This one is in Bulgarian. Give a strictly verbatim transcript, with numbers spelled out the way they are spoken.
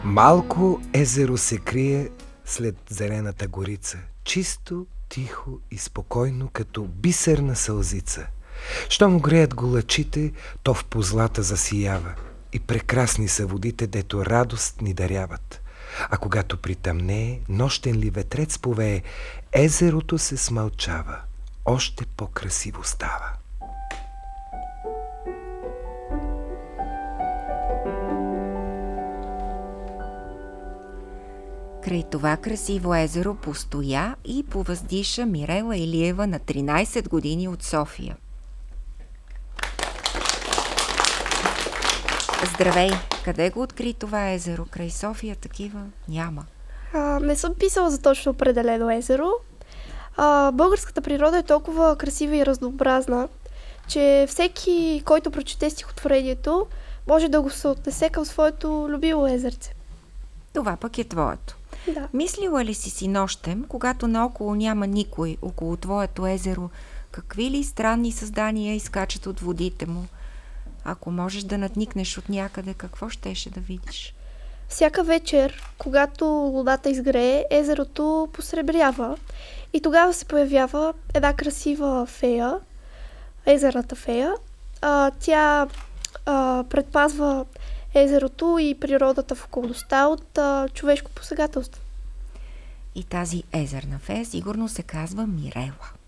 Малко езеро се крие след зелената горица, чисто, тихо и спокойно, като бисерна сълзица. Щом греят го лъчите, то в позлата засиява и прекрасни са водите, дето радост ни даряват. А когато притъмнее, нощен ли ветрец повее, езерото се смълчава, още по-красиво става. Край това красиво езеро постоя и повъздиша Мирела Илиева на тринайсет години от София. Здравей! Къде го откри това езеро? Край София такива няма. А, не съм писала за точно определено езеро. А, българската природа е толкова красива и разнообразна, че всеки, който прочете стихотворението, може да го се отнесе към своето любимо езерце. Това пък е твоето. Да. Мислила ли си си нощем, когато наоколо няма никой около твоето езеро, какви ли странни създания изкачат от водите му? Ако можеш да надникнеш от някъде, какво щеше да видиш? Всяка вечер, когато луната изгрее, езерото посребрява и тогава се появява една красива фея, езерната фея. А, тя а, предпазва езерото и природата в околността от а, човешко посегателство. И тази езерна фея сигурно се казва Мирела.